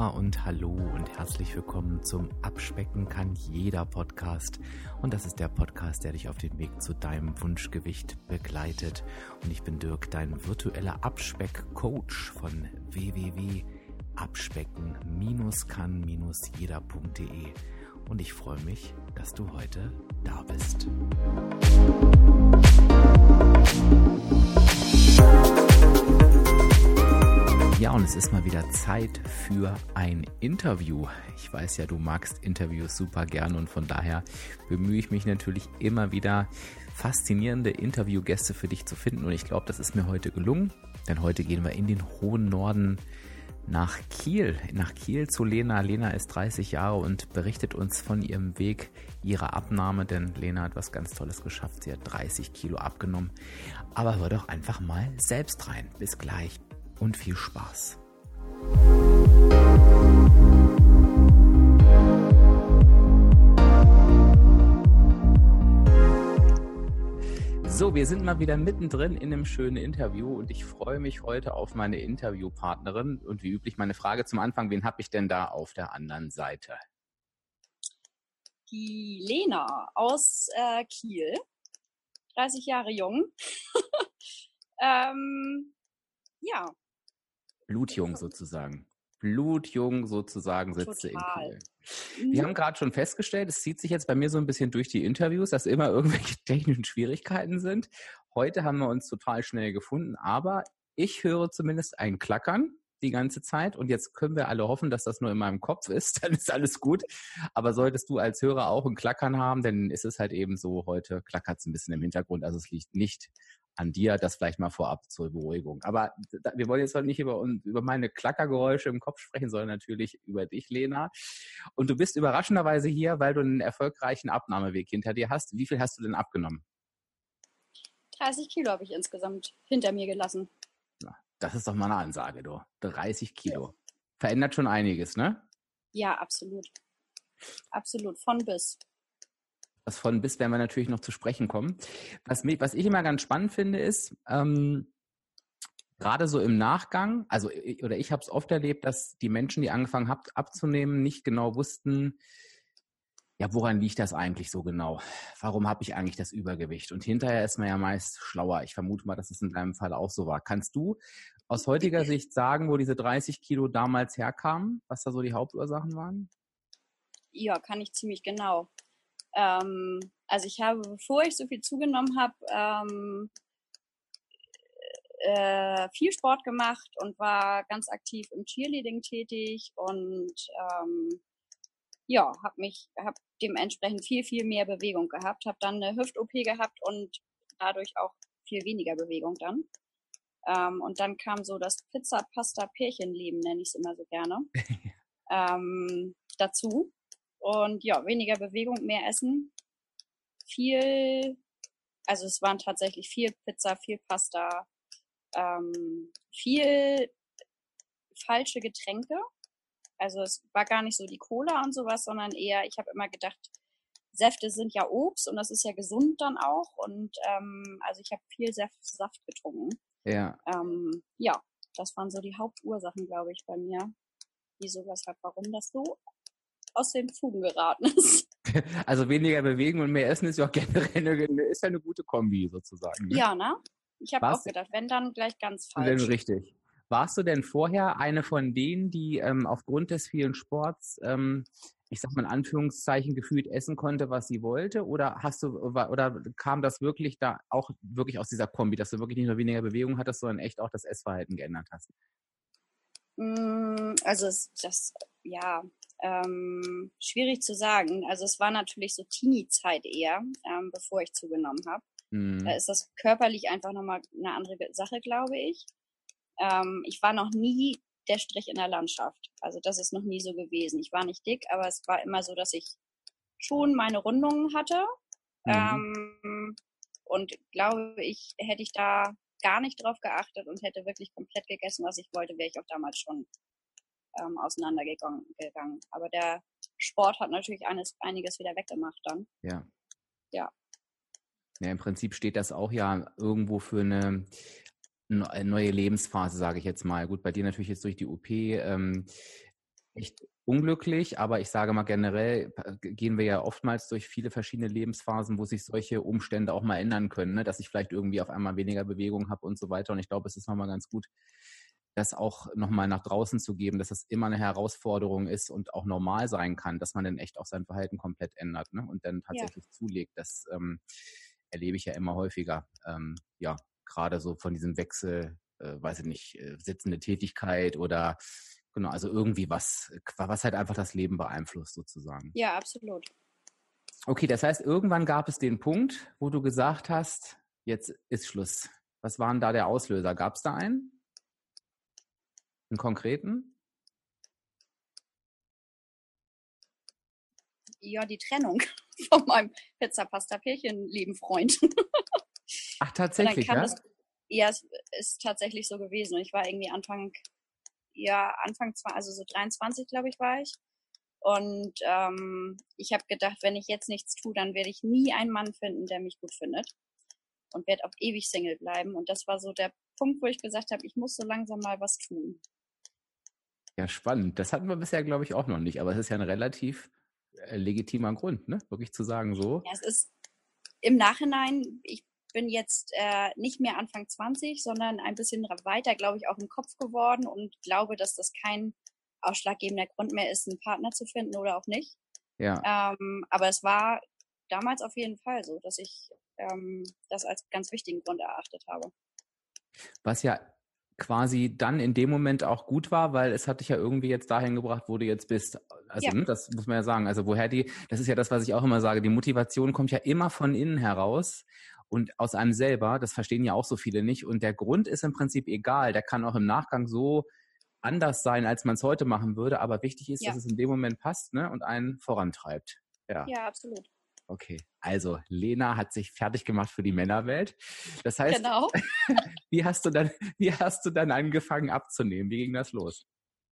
und hallo und herzlich willkommen zum Abspecken kann jeder Podcast. Und das ist der Podcast, der dich auf den Weg zu deinem Wunschgewicht begleitet. Und ich bin Dirk, dein virtueller Abspeck-Coach von www.abspecken-kann-jeder.de. Und ich freue mich, dass du heute da bist. Ja, und es ist mal wieder Zeit für ein Interview. Ich weiß ja, du magst Interviews super gern und von daher bemühe ich mich natürlich immer wieder, faszinierende Interviewgäste für dich zu finden. Und ich glaube, das ist mir heute gelungen, denn heute gehen wir in den hohen Norden nach Kiel zu Lena. Lena ist 30 Jahre und berichtet uns von ihrem Weg, ihrer Abnahme, denn Lena hat was ganz Tolles geschafft. Sie hat 30 Kilo abgenommen. Aber hör doch einfach mal selbst rein. Bis gleich. Und viel Spaß. So, wir sind mal wieder mittendrin in einem schönen Interview und ich freue mich heute auf meine Interviewpartnerin. Und wie üblich meine Frage zum Anfang, wen habe ich denn da auf der anderen Seite? Die Lena aus Kiel, 30 Jahre jung. Ja. Blutjung sozusagen. Blutjung sozusagen sitzt sie in Kiel. Wir haben gerade schon festgestellt, es zieht sich jetzt bei mir so ein bisschen durch die Interviews, dass immer irgendwelche technischen Schwierigkeiten sind. Heute haben wir uns total schnell gefunden, aber ich höre zumindest ein Klackern die ganze Zeit und jetzt können wir alle hoffen, dass das nur in meinem Kopf ist, dann ist alles gut. Aber solltest du als Hörer auch ein Klackern haben, dann ist es halt eben so, heute klackert es ein bisschen im Hintergrund, also es liegt nicht an dir, das vielleicht mal vorab zur Beruhigung. Aber wir wollen jetzt heute nicht über meine Klackergeräusche im Kopf sprechen, sondern natürlich über dich, Lena. Und du bist überraschenderweise hier, weil du einen erfolgreichen Abnahmeweg hinter dir hast. Wie viel hast du denn abgenommen? 30 Kilo habe ich insgesamt hinter mir gelassen. Na, das ist doch mal eine Ansage, du. 30 Kilo. Ja. Verändert schon einiges, ne? Ja, absolut. Absolut, von bis. Das von bis werden wir natürlich noch zu sprechen kommen. Was ich immer ganz spannend finde, ist, gerade so im Nachgang, ich habe es oft erlebt, dass die Menschen, die angefangen haben abzunehmen, nicht genau wussten, ja, woran liegt das eigentlich so genau? Warum habe ich eigentlich das Übergewicht? Und hinterher ist man ja meist schlauer. Ich vermute mal, dass es in deinem Fall auch so war. Kannst du aus heutiger Sicht sagen, wo diese 30 Kilo damals herkamen? Was da so die Hauptursachen waren? Ja, kann ich ziemlich genau. Also ich habe, bevor ich so viel zugenommen habe, viel Sport gemacht und war ganz aktiv im Cheerleading tätig und habe dementsprechend viel mehr Bewegung gehabt, habe dann eine Hüft-OP gehabt und dadurch auch viel weniger Bewegung dann. Und dann kam so das Pizza-Pasta-Pärchenleben, nenne ich es immer so gerne, dazu. Und ja, weniger Bewegung, mehr Essen. Es waren tatsächlich viel Pizza, viel Pasta, viel falsche Getränke. Also es war gar nicht so die Cola und sowas, sondern eher, ich habe immer gedacht, Säfte sind ja Obst und das ist ja gesund dann auch. Und also ich habe viel Saft getrunken. Ja. Das waren so die Hauptursachen, glaube ich, bei mir. Wieso, weshalb, warum das so aus den Fugen geraten ist. Also weniger Bewegen und mehr Essen ist ja auch generell eine gute Kombi sozusagen. Ne? Ja, ne? Ich habe auch gedacht, wenn dann gleich ganz falsch. Wenn richtig. Warst du denn vorher eine von denen, die aufgrund des vielen Sports, ich sag mal in Anführungszeichen, gefühlt essen konnte, was sie wollte? Oder kam das wirklich da auch wirklich aus dieser Kombi, dass du wirklich nicht nur weniger Bewegung hattest, sondern echt auch das Essverhalten geändert hast? Also schwierig zu sagen. Also es war natürlich so Teenie-Zeit eher, bevor ich zugenommen habe. Da ist das körperlich einfach nochmal eine andere Sache, glaube ich. Ich war noch nie der Strich in der Landschaft. Also das ist noch nie so gewesen. Ich war nicht dick, aber es war immer so, dass ich schon meine Rundungen hatte. Und glaube ich, hätte ich da gar nicht drauf geachtet und hätte wirklich komplett gegessen, was ich wollte, wäre ich auch damals schon auseinandergegangen. Aber der Sport hat natürlich einiges wieder weggemacht dann. Ja. Ja. Ja, im Prinzip steht das auch ja irgendwo für eine neue Lebensphase, sage ich jetzt mal. Gut, bei dir natürlich jetzt durch die OP echt unglücklich, aber ich sage mal generell gehen wir ja oftmals durch viele verschiedene Lebensphasen, wo sich solche Umstände auch mal ändern können, ne? Dass ich vielleicht irgendwie auf einmal weniger Bewegung habe und so weiter. Und ich glaube, es ist nochmal ganz gut, das auch nochmal nach draußen zu geben, dass das immer eine Herausforderung ist und auch normal sein kann, dass man dann echt auch sein Verhalten komplett ändert, ne? Und dann tatsächlich zulegt. Das erlebe ich ja immer häufiger. Ja, gerade so von diesem Wechsel, weiß ich nicht, sitzende Tätigkeit oder genau, also irgendwie was halt einfach das Leben beeinflusst sozusagen. Ja, absolut. Okay, das heißt, irgendwann gab es den Punkt, wo du gesagt hast, jetzt ist Schluss. Was war denn da der Auslöser? Gab es da einen? Einen konkreten? Ja, die Trennung von meinem Pizza-Pasta-Pärchen-lieben Freund. Ach, tatsächlich, ja? Ja, es ist tatsächlich so gewesen. Und ich war irgendwie also so 23, glaube ich, war ich. Und ich habe gedacht, wenn ich jetzt nichts tue, dann werde ich nie einen Mann finden, der mich gut findet. Und werde auch ewig Single bleiben. Und das war so der Punkt, wo ich gesagt habe, ich muss so langsam mal was tun. Ja, spannend. Das hatten wir bisher, glaube ich, auch noch nicht. Aber es ist ja ein relativ legitimer Grund, ne? Wirklich zu sagen so. Ja, es ist im Nachhinein, ich bin jetzt nicht mehr Anfang 20, sondern ein bisschen weiter, glaube ich, auch im Kopf geworden und glaube, dass das kein ausschlaggebender Grund mehr ist, einen Partner zu finden oder auch nicht. Ja. Aber es war damals auf jeden Fall so, dass ich das als ganz wichtigen Grund erachtet habe. Was ja quasi dann in dem Moment auch gut war, weil es hat dich ja irgendwie jetzt dahin gebracht, wo du jetzt bist. Also, ne, das muss man ja sagen. Also das ist ja das, was ich auch immer sage, die Motivation kommt ja immer von innen heraus und aus einem selber. Das verstehen ja auch so viele nicht. Und der Grund ist im Prinzip egal. Der kann auch im Nachgang so anders sein, als man es heute machen würde. Aber wichtig ist, dass es in dem Moment passt, ne, und einen vorantreibt. Ja, absolut. Okay, also Lena hat sich fertig gemacht für die Männerwelt. Das heißt, genau. wie hast du dann angefangen abzunehmen? Wie ging das los?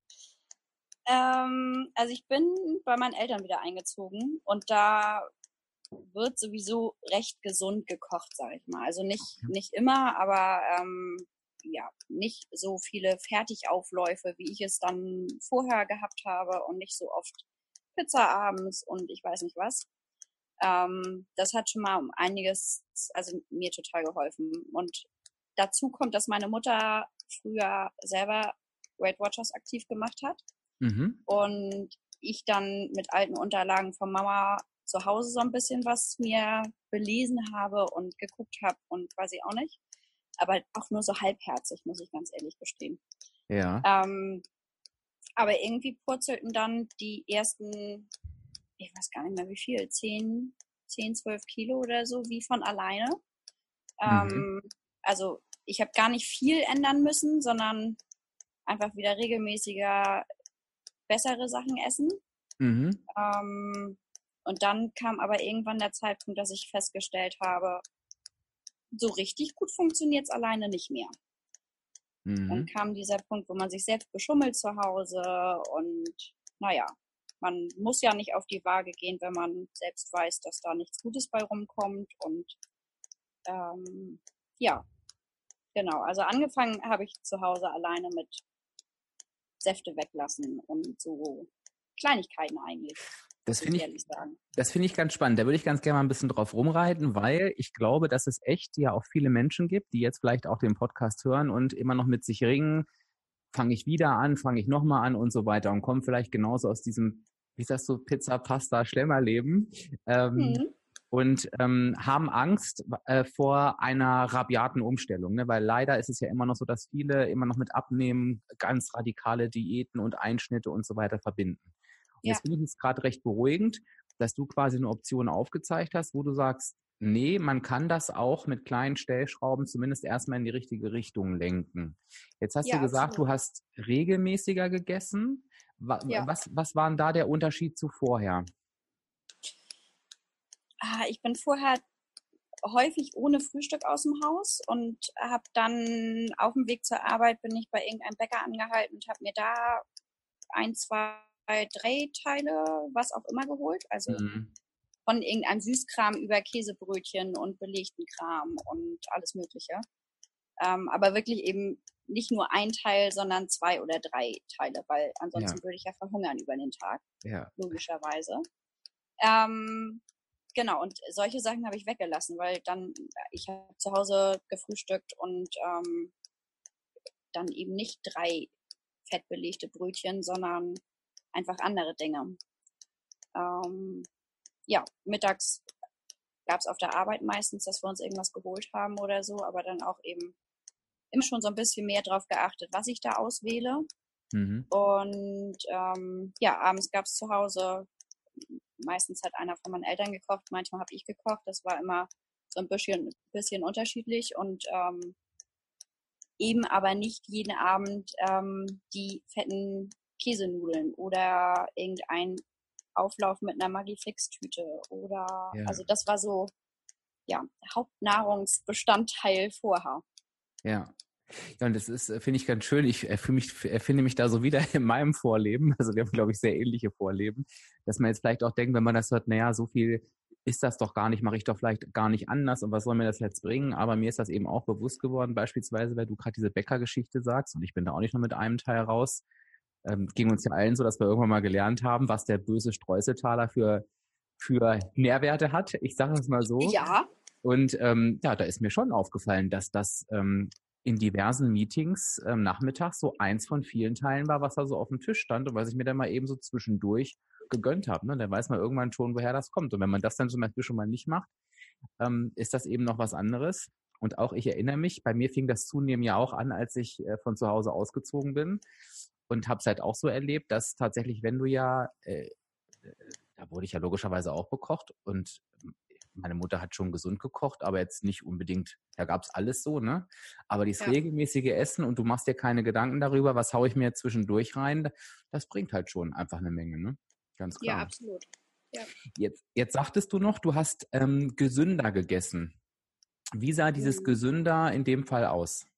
Also ich bin bei meinen Eltern wieder eingezogen und da wird sowieso recht gesund gekocht, sage ich mal. Also nicht immer, aber ja, nicht so viele Fertigaufläufe, wie ich es dann vorher gehabt habe und nicht so oft Pizza abends und ich weiß nicht was. Das hat schon mal um einiges, also mir total geholfen. Und dazu kommt, dass meine Mutter früher selber Weight Watchers aktiv gemacht hat. Mhm. Und ich dann mit alten Unterlagen von Mama zu Hause so ein bisschen was mir belesen habe und geguckt habe und quasi auch nicht. Aber auch nur so halbherzig, muss ich ganz ehrlich gestehen. Ja. Aber irgendwie purzelten dann die ersten, ich weiß gar nicht mehr wie viel, 10, 12 Kilo oder so, wie von alleine. Also ich habe gar nicht viel ändern müssen, sondern einfach wieder regelmäßiger bessere Sachen essen. Mhm. Und dann kam aber irgendwann der Zeitpunkt, dass ich festgestellt habe, so richtig gut funktioniert es alleine nicht mehr. Dann kam dieser Punkt, wo man sich selbst beschummelt zu Hause und naja, man muss ja nicht auf die Waage gehen, wenn man selbst weiß, dass da nichts Gutes bei rumkommt und ja, genau. Also angefangen habe ich zu Hause alleine mit Säfte weglassen und so Kleinigkeiten eigentlich. Das finde ich ganz spannend. Da würde ich ganz gerne mal ein bisschen drauf rumreiten, weil ich glaube, dass es echt ja auch viele Menschen gibt, die jetzt vielleicht auch den Podcast hören und immer noch mit sich ringen, fange ich wieder an, fange ich nochmal an und so weiter und kommen vielleicht genauso aus diesem, wie sagst du, Pizza, Pasta, Schlemmerleben und haben Angst vor einer rabiaten Umstellung, ne? Weil leider ist es ja immer noch so, dass viele immer noch mit Abnehmen ganz radikale Diäten und Einschnitte und so weiter verbinden. Und das finde ich jetzt gerade recht beruhigend, dass du quasi eine Option aufgezeigt hast, wo du sagst, nee, man kann das auch mit kleinen Stellschrauben zumindest erstmal in die richtige Richtung lenken. Jetzt hast du gesagt, absolut. Du hast regelmäßiger gegessen. Was war denn da der Unterschied zu vorher? Ich bin vorher häufig ohne Frühstück aus dem Haus und habe dann auf dem Weg zur Arbeit bin ich bei irgendeinem Bäcker angehalten und habe mir da 1, 2, 3 Teile, was auch immer geholt. Also von irgendeinem Süßkram über Käsebrötchen und belegten Kram und alles Mögliche. Aber wirklich eben nicht nur ein Teil, sondern 2 oder 3 Teile, weil ansonsten würde ich ja verhungern über den Tag, logischerweise. Genau, und solche Sachen habe ich weggelassen, weil dann, ich habe zu Hause gefrühstückt und dann eben nicht 3 fettbelegte Brötchen, sondern einfach andere Dinge. Mittags gab es auf der Arbeit meistens, dass wir uns irgendwas geholt haben oder so, aber dann auch eben immer schon so ein bisschen mehr drauf geachtet, was ich da auswähle. Und abends gab es zu Hause, meistens hat einer von meinen Eltern gekocht, manchmal habe ich gekocht. Das war immer so ein bisschen unterschiedlich und eben aber nicht jeden Abend die fetten Käsenudeln oder irgendein Auflauf mit einer Maggi-Fix-Tüte oder also das war so Hauptnahrungsbestandteil vorher. Ja. Ja, und das ist, finde ich ganz schön. Ich finde mich da so wieder in meinem Vorleben. Also wir haben, glaube ich, sehr ähnliche Vorleben, dass man jetzt vielleicht auch denkt, wenn man das hört, naja, so viel ist das doch gar nicht, mache ich doch vielleicht gar nicht anders und was soll mir das jetzt bringen? Aber mir ist das eben auch bewusst geworden, beispielsweise, weil du gerade diese Bäckergeschichte sagst und ich bin da auch nicht nur mit einem Teil raus. Ging uns ja allen so, dass wir irgendwann mal gelernt haben, was der böse Streuseltaler für Nährwerte hat. Ich sage es mal so. Ja. Und da ist mir schon aufgefallen, dass das in diversen Meetings nachmittags so eins von vielen Teilen war, was da so auf dem Tisch stand und was ich mir dann mal eben so zwischendurch gegönnt habe. Ne? Dann weiß man irgendwann schon, woher das kommt. Und wenn man das dann zum Beispiel schon mal nicht macht, ist das eben noch was anderes. Und auch ich erinnere mich, bei mir fing das zunehmend ja auch an, als ich von zu Hause ausgezogen bin und habe es halt auch so erlebt, dass tatsächlich, wenn du da wurde ich ja logischerweise auch bekocht und meine Mutter hat schon gesund gekocht, aber jetzt nicht unbedingt, da gab es alles so, ne? Aber dieses regelmäßige Essen und du machst dir keine Gedanken darüber, was haue ich mir zwischendurch rein, das bringt halt schon einfach eine Menge, ne? Ganz klar. Ja, absolut. Ja. Jetzt sagtest du noch, du hast gesünder gegessen. Wie sah dieses gesünder in dem Fall aus?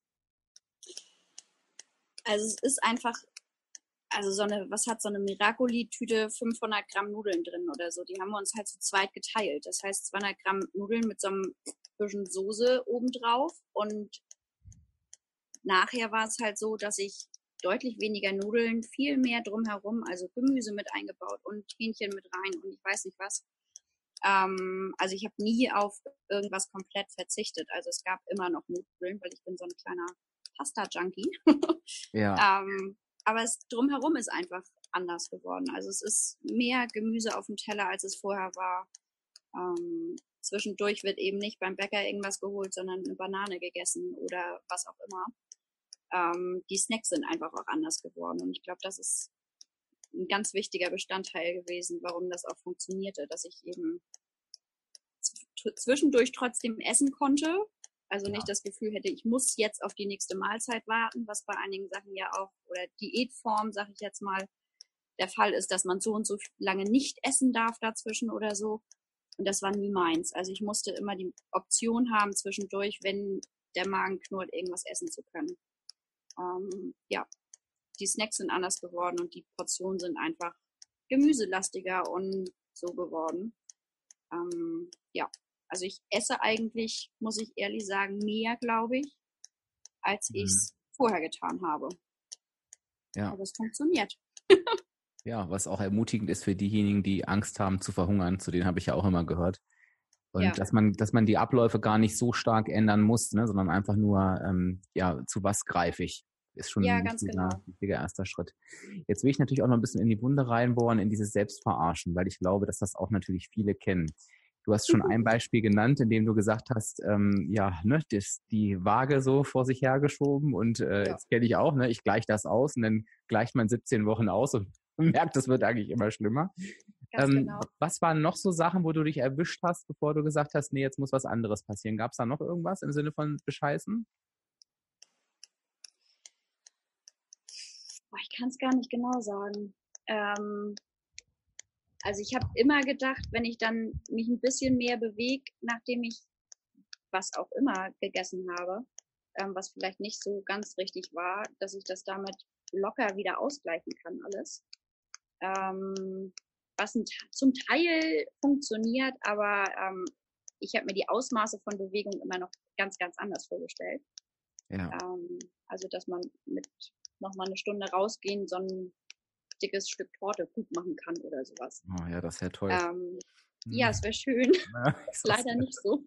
Also es ist einfach, also was hat so eine Miracoli-Tüte 500 Gramm Nudeln drin oder so. Die haben wir uns halt zu zweit geteilt. Das heißt 200 Gramm Nudeln mit so einem bisschen Soße obendrauf. Und nachher war es halt so, dass ich deutlich weniger Nudeln, viel mehr drumherum, also Gemüse mit eingebaut und Hähnchen mit rein und ich weiß nicht was. Also ich habe nie auf irgendwas komplett verzichtet. Also es gab immer noch Nudeln, weil ich bin so ein kleiner Pasta-Junkie. Ja. Aber es drumherum ist einfach anders geworden. Also es ist mehr Gemüse auf dem Teller, als es vorher war. Zwischendurch wird eben nicht beim Bäcker irgendwas geholt, sondern eine Banane gegessen oder was auch immer. Die Snacks sind einfach auch anders geworden. Und ich glaube, das ist ein ganz wichtiger Bestandteil gewesen, warum das auch funktionierte, dass ich eben zwischendurch trotzdem essen konnte. Also nicht das Gefühl hätte, ich muss jetzt auf die nächste Mahlzeit warten, was bei einigen Sachen ja auch, oder Diätform, sage ich jetzt mal, der Fall ist, dass man so und so lange nicht essen darf dazwischen oder so. Und das war nie meins. Also ich musste immer die Option haben, zwischendurch, wenn der Magen knurrt, irgendwas essen zu können. Die Snacks sind anders geworden und die Portionen sind einfach gemüselastiger und so geworden. Also ich esse eigentlich, muss ich ehrlich sagen, mehr, glaube ich, als ich es vorher getan habe. Ja. Aber es funktioniert. Ja, was auch ermutigend ist für diejenigen, die Angst haben zu verhungern, zu denen habe ich ja auch immer gehört. Und dass man die Abläufe gar nicht so stark ändern muss, ne, sondern einfach nur, zu was greife ich, ist schon ein wichtiger erster Schritt. Jetzt will ich natürlich auch noch ein bisschen in die Wunde reinbohren, in dieses Selbstverarschen, weil ich glaube, dass das auch natürlich viele kennen. Du hast schon ein Beispiel genannt, in dem du gesagt hast, die Waage so vor sich hergeschoben und jetzt kenne ich auch, ne, ich gleiche das aus und dann gleicht man 17 Wochen aus und merkt, das wird eigentlich immer schlimmer. Genau. Was waren noch so Sachen, wo du dich erwischt hast, bevor du gesagt hast, nee, jetzt muss was anderes passieren? Gab es da noch irgendwas im Sinne von bescheißen? Ich kann es gar nicht genau sagen. Also ich habe immer gedacht, wenn ich dann mich ein bisschen mehr bewege, nachdem ich was auch immer gegessen habe, was vielleicht nicht so ganz richtig war, dass ich das damit locker wieder ausgleichen kann alles. Was zum Teil funktioniert, aber ich habe mir die Ausmaße von Bewegung immer noch ganz, ganz anders vorgestellt. Ja. Also, dass man mit nochmal eine Stunde rausgehen, so ein dickes Stück Torte gut machen kann oder sowas. Oh ja, das wäre toll. Ja, es wäre schön. Ja, Leider nicht so.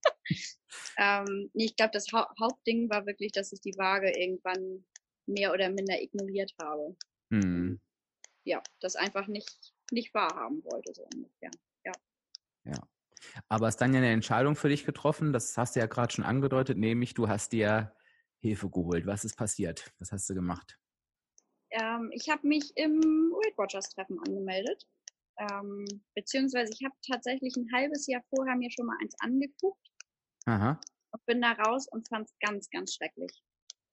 Ich glaube, das Hauptding war wirklich, dass ich die Waage irgendwann mehr oder minder ignoriert habe. Ja, das einfach nicht wahrhaben wollte, so ungefähr. Ja. Aber ist dann ja eine Entscheidung für dich getroffen, das hast du ja gerade schon angedeutet, nämlich du hast dir Hilfe geholt. Was ist passiert? Was hast du gemacht? Ich habe mich im Weight Watchers Treffen angemeldet. Beziehungsweise ich habe tatsächlich ein halbes Jahr vorher mir schon mal eins angeguckt. Aha. Und bin da raus und fand es ganz, ganz schrecklich.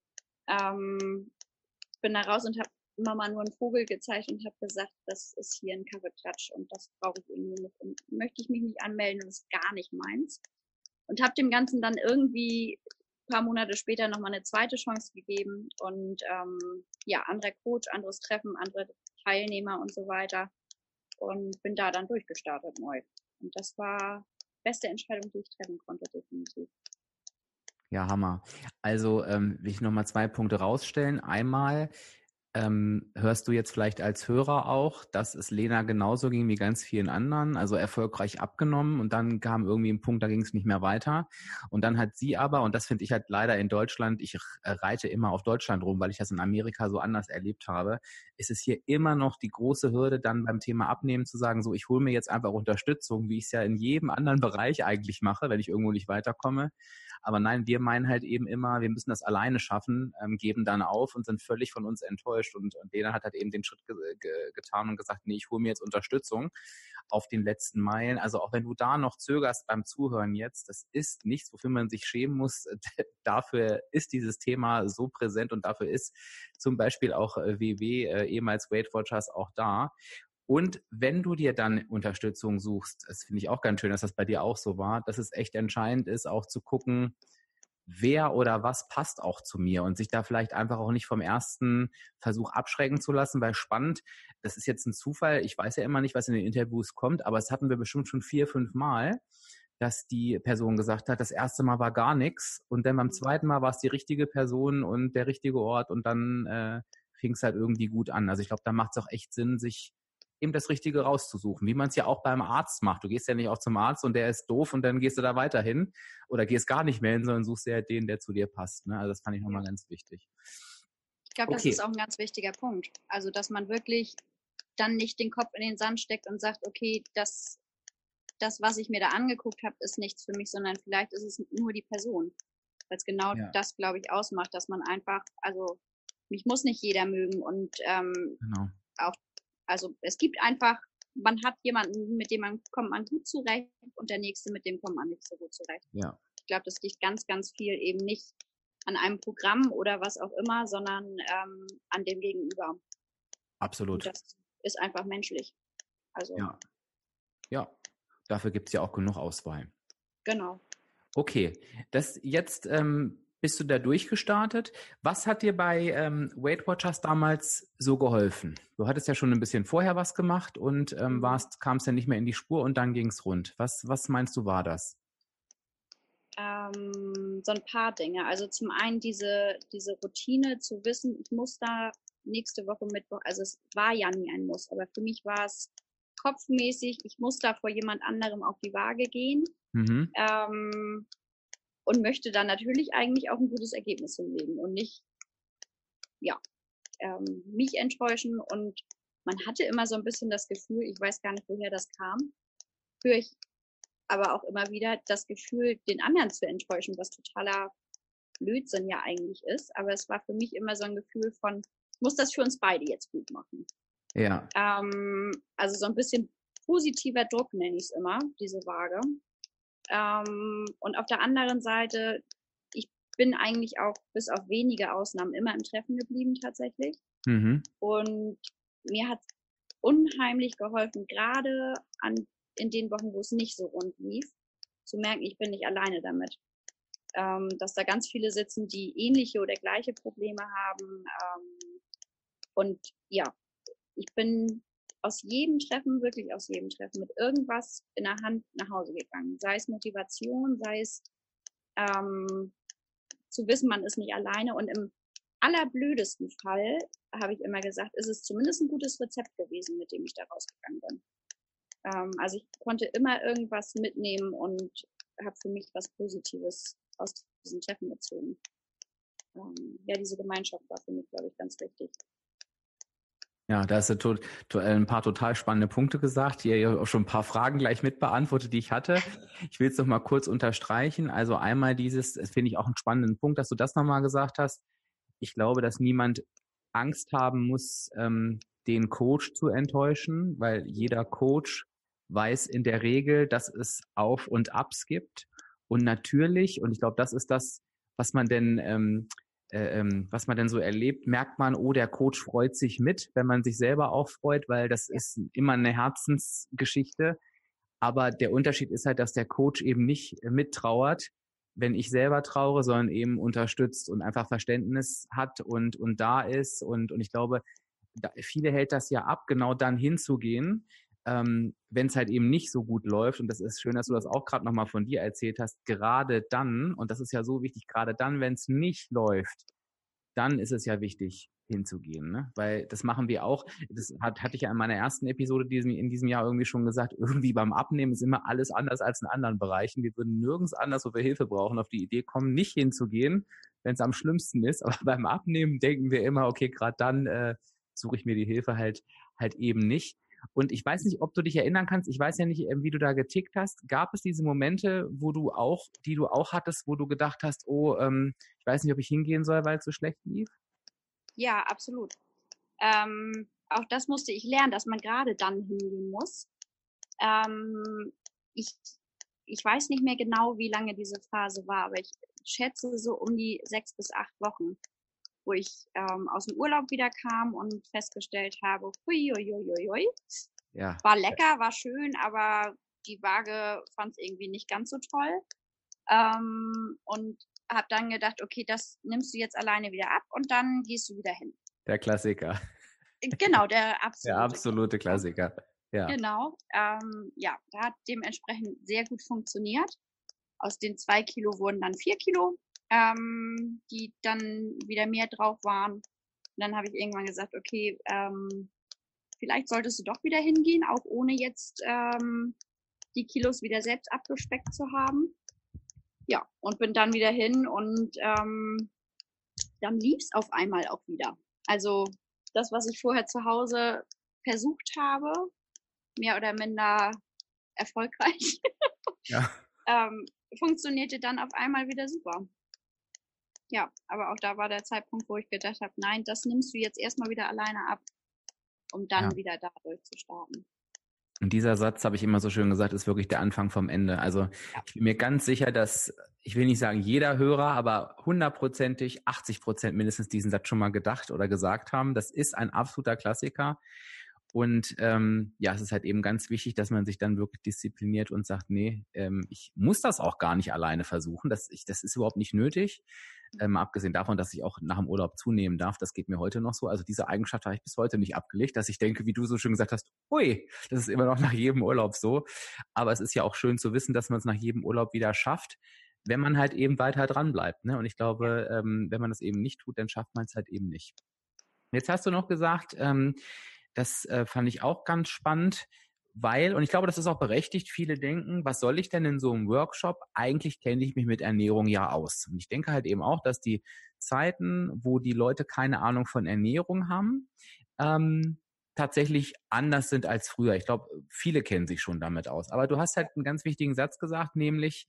Bin da raus und habe Mama nur einen Vogel gezeigt und habe gesagt, das ist hier ein Kaffeeklatsch und das brauche ich irgendwie nicht. Und möchte ich mich nicht anmelden, das ist gar nicht meins. Und habe dem Ganzen dann irgendwie ein paar Monate später nochmal eine zweite Chance gegeben. Und anderer Coach, anderes Treffen, andere Teilnehmer und so weiter. Und bin da dann durchgestartet neu. Und das war die beste Entscheidung, die ich treffen konnte, definitiv. Ja, Hammer. Also will ich nochmal 2 Punkte rausstellen. Einmal hörst du jetzt vielleicht als Hörer auch, dass es Lena genauso ging wie ganz vielen anderen, also erfolgreich abgenommen und dann kam irgendwie ein Punkt, da ging es nicht mehr weiter. Und dann hat sie aber, und das finde ich halt leider in Deutschland, ich reite immer auf Deutschland rum, weil ich das in Amerika so anders erlebt habe, ist es hier immer noch die große Hürde, dann beim Thema Abnehmen zu sagen, so ich hole mir jetzt einfach Unterstützung, wie ich es ja in jedem anderen Bereich eigentlich mache, wenn ich irgendwo nicht weiterkomme. Aber nein, wir meinen halt eben immer, wir müssen das alleine schaffen, geben dann auf und sind völlig von uns enttäuscht. Und Lena hat halt eben den Schritt getan und gesagt, nee, ich hole mir jetzt Unterstützung auf den letzten Meilen. Also auch wenn du da noch zögerst beim Zuhören jetzt, das ist nichts, wofür man sich schämen muss. Dafür ist dieses Thema so präsent und dafür ist zum Beispiel auch WW, ehemals Weight Watchers, auch da. Und wenn du dir dann Unterstützung suchst, das finde ich auch ganz schön, dass das bei dir auch so war, dass es echt entscheidend ist, auch zu gucken, wer oder was passt auch zu mir und sich da vielleicht einfach auch nicht vom ersten Versuch abschrecken zu lassen, weil spannend, das ist jetzt ein Zufall, ich weiß ja immer nicht, was in den Interviews kommt, aber es hatten wir bestimmt schon 4, 5 Mal, dass die Person gesagt hat, das erste Mal war gar nichts und dann beim zweiten Mal war es die richtige Person und der richtige Ort und dann fing es halt irgendwie gut an. Also ich glaube, da macht es auch echt Sinn, sich eben das Richtige rauszusuchen, wie man es ja auch beim Arzt macht. Du gehst ja nicht auch zum Arzt und der ist doof und dann gehst du da weiterhin oder gehst gar nicht mehr hin, sondern suchst dir halt den, der zu dir passt. Ne? Also das fand ich nochmal ganz wichtig. Ich glaube, das ist auch ein ganz wichtiger Punkt. Also, dass man wirklich dann nicht den Kopf in den Sand steckt und sagt, okay, das, was ich mir da angeguckt habe, ist nichts für mich, sondern vielleicht ist es nur die Person. Weil es genau das, glaube ich, ausmacht, dass man einfach, also mich muss nicht jeder mögen und genau. auch, also es gibt einfach, man hat jemanden, mit dem kommt man gut zurecht und der nächste, mit dem kommt man nicht so gut zurecht. Ja. Ich glaube, das liegt ganz, ganz viel eben nicht an einem Programm oder was auch immer, sondern an dem Gegenüber. Absolut. Und das ist einfach menschlich. Also. Ja. Dafür gibt es ja auch genug Auswahl. Genau. Okay, jetzt bist du da durchgestartet. Was hat dir bei Weight Watchers damals so geholfen? Du hattest ja schon ein bisschen vorher was gemacht und kamst ja nicht mehr in die Spur und dann ging es rund. Was meinst du, war das? So ein paar Dinge. Also zum einen diese Routine zu wissen, ich muss da nächste Woche Mittwoch, also es war ja nie ein Muss, aber für mich war es kopfmäßig, ich muss da vor jemand anderem auf die Waage gehen und möchte dann natürlich eigentlich auch ein gutes Ergebnis hinlegen und nicht mich enttäuschen. Und man hatte immer so ein bisschen das Gefühl, ich weiß gar nicht, woher das kam, höre ich aber auch immer wieder das Gefühl, den anderen zu enttäuschen, was totaler Blödsinn ja eigentlich ist. Aber es war für mich immer so ein Gefühl von, ich muss das für uns beide jetzt gut machen. Ja. Also so ein bisschen positiver Druck nenne ich es immer, diese Waage. Und auf der anderen Seite, ich bin eigentlich auch bis auf wenige Ausnahmen immer im Treffen geblieben tatsächlich. Und mir hat es unheimlich geholfen, gerade in den Wochen, wo es nicht so rund lief, zu merken, ich bin nicht alleine damit. Dass da ganz viele sitzen, die ähnliche oder gleiche Probleme haben. Und ja, ich bin wirklich aus jedem Treffen mit irgendwas in der Hand nach Hause gegangen. Sei es Motivation, sei es zu wissen, man ist nicht alleine. Und im allerblödesten Fall, habe ich immer gesagt, ist es zumindest ein gutes Rezept gewesen, mit dem ich da rausgegangen bin. Also ich konnte immer irgendwas mitnehmen und habe für mich was Positives aus diesen Treffen gezogen. Ja, diese Gemeinschaft war für mich, glaube ich, ganz wichtig. Ja, da hast du ein paar total spannende Punkte gesagt. Hier auch schon ein paar Fragen gleich mit beantwortet, die ich hatte. Ich will es noch mal kurz unterstreichen. Also einmal das finde ich auch einen spannenden Punkt, dass du das nochmal gesagt hast. Ich glaube, dass niemand Angst haben muss, den Coach zu enttäuschen, weil jeder Coach weiß in der Regel, dass es Auf- und Abs gibt. Und natürlich, und ich glaube, das ist das, was man denn so erlebt, merkt man, oh, der Coach freut sich mit, wenn man sich selber auch freut, weil das ist immer eine Herzensgeschichte. Aber der Unterschied ist halt, dass der Coach eben nicht mittrauert, wenn ich selber traure, sondern eben unterstützt und einfach Verständnis hat und da ist. Und ich glaube, viele hält das ja ab, genau dann hinzugehen, wenn es halt eben nicht so gut läuft. Und das ist schön, dass du das auch gerade nochmal von dir erzählt hast. Gerade dann, und das ist ja so wichtig, gerade dann, wenn es nicht läuft, dann ist es ja wichtig, hinzugehen, ne? Weil das machen wir auch. Das hatte ich ja in meiner ersten Episode in diesem Jahr irgendwie schon gesagt. Irgendwie beim Abnehmen ist immer alles anders als in anderen Bereichen. Wir würden nirgends anders, wo wir Hilfe brauchen, auf die Idee kommen, nicht hinzugehen, wenn es am schlimmsten ist. Aber beim Abnehmen denken wir immer, okay, gerade dann suche ich mir die Hilfe halt eben nicht. Und ich weiß nicht, ob du dich erinnern kannst, ich weiß ja nicht, wie du da getickt hast. Gab es diese Momente, die du auch hattest, wo du gedacht hast, oh, ich weiß nicht, ob ich hingehen soll, weil es so schlecht lief? Ja, absolut. Auch das musste ich lernen, dass man gerade dann hingehen muss. Ich weiß nicht mehr genau, wie lange diese Phase war, aber ich schätze so um die 6 bis 8 Wochen, wo ich aus dem Urlaub wieder kam und festgestellt habe, hui, Ja. War lecker, war schön, aber die Waage fand es irgendwie nicht ganz so toll. Und habe dann gedacht, okay, das nimmst du jetzt alleine wieder ab und dann gehst du wieder hin. Der Klassiker. Genau, der absolute Klassiker. Ja. Genau. Ja, da hat dementsprechend sehr gut funktioniert. Aus den 2 Kilo wurden dann 4 Kilo, die dann wieder mehr drauf waren. Und dann habe ich irgendwann gesagt, okay, vielleicht solltest du doch wieder hingehen, auch ohne jetzt die Kilos wieder selbst abgespeckt zu haben. Ja, und bin dann wieder hin und dann lief's auf einmal auch wieder. Also das, was ich vorher zu Hause versucht habe, mehr oder minder erfolgreich, ja. Funktionierte dann auf einmal wieder super. Ja, aber auch da war der Zeitpunkt, wo ich gedacht habe, nein, das nimmst du jetzt erstmal wieder alleine ab, um dann wieder da durchzustarten. Und dieser Satz, habe ich immer so schön gesagt, ist wirklich der Anfang vom Ende. Also ich bin mir ganz sicher, dass, ich will nicht sagen jeder Hörer, aber 100%, 80% mindestens diesen Satz schon mal gedacht oder gesagt haben. Das ist ein absoluter Klassiker. Und ja, es ist halt eben ganz wichtig, dass man sich dann wirklich diszipliniert und sagt, nee, ich muss das auch gar nicht alleine versuchen. Das ist überhaupt nicht nötig. Abgesehen davon, dass ich auch nach dem Urlaub zunehmen darf, das geht mir heute noch so. Also diese Eigenschaft habe ich bis heute nicht abgelegt, dass ich denke, wie du so schön gesagt hast, ui, das ist immer noch nach jedem Urlaub so. Aber es ist ja auch schön zu wissen, dass man es nach jedem Urlaub wieder schafft, wenn man halt eben weiter dran bleibt. Ne? Und ich glaube, wenn man das eben nicht tut, dann schafft man es halt eben nicht. Jetzt hast du noch gesagt, das fand ich auch ganz spannend, weil, und ich glaube, das ist auch berechtigt, viele denken, was soll ich denn in so einem Workshop? Eigentlich kenne ich mich mit Ernährung ja aus. Und ich denke halt eben auch, dass die Zeiten, wo die Leute keine Ahnung von Ernährung haben, tatsächlich anders sind als früher. Ich glaube, viele kennen sich schon damit aus. Aber du hast halt einen ganz wichtigen Satz gesagt, nämlich,